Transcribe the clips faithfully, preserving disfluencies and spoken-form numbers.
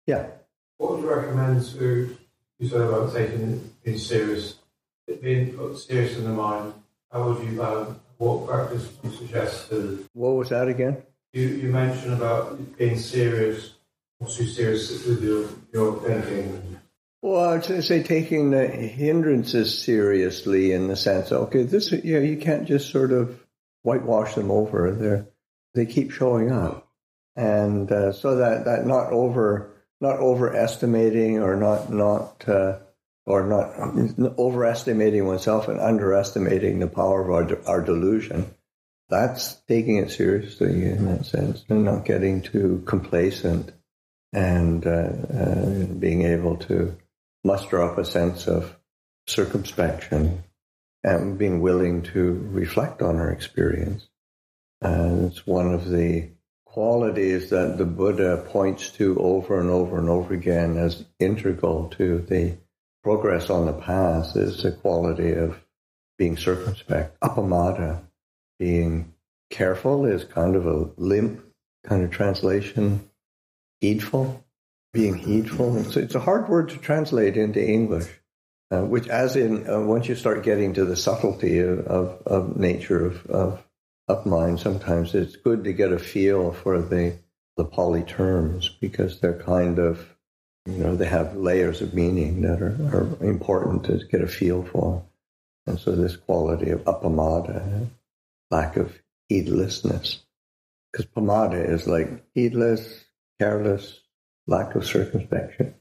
Yeah. What would you recommend to you said about taking things serious, it being put serious in the mind? How would you, um, what practice would you suggest to? What was that again? You you mentioned about being serious, not too serious with your your thinking. Well, I was going to say taking the hindrances seriously in the sense, okay, this, you know, you can't just sort of whitewash them over. They're, they keep showing up. And uh, so that, that not over, not overestimating or not, not, uh, or not overestimating oneself and underestimating the power of our, our delusion. That's taking it seriously in that sense, and not getting too complacent and uh, uh, being able to muster up a sense of circumspection and being willing to reflect on our experience. And it's one of the qualities that the Buddha points to over and over and over again as integral to the progress on the path is the quality of being circumspect. Appamada, being careful, is kind of a limp kind of translation. Heedful. Being heedful. It's, it's a hard word to translate into English, uh, which as in, uh, once you start getting to the subtlety of, of, of nature of, of, of mind, sometimes it's good to get a feel for the, the Pali terms, because they're kind of, you know, they have layers of meaning that are, are important to get a feel for. And so this quality of appamada, lack of heedlessness, because pamada is like heedless, careless, lack of circumspection.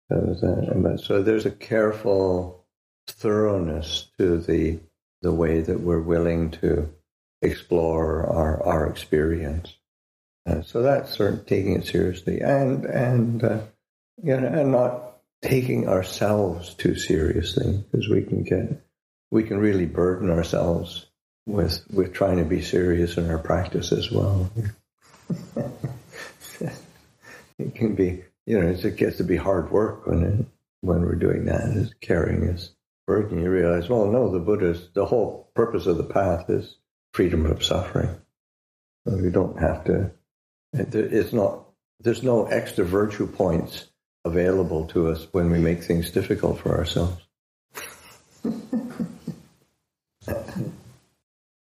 So, so there's a careful thoroughness to the the way that we're willing to explore our, our experience. Uh, so that's sort of taking it seriously, and and uh, you know, and not taking ourselves too seriously, because we can get we can really burden ourselves with with trying to be serious in our practice as well. It can be, you know, it gets to be hard work when it, when we're doing that, is carrying this burden. You realize, well, no, the Buddha's, the whole purpose of the path is freedom from suffering. So we don't have to, it's not, there's no extra virtue points available to us when we make things difficult for ourselves.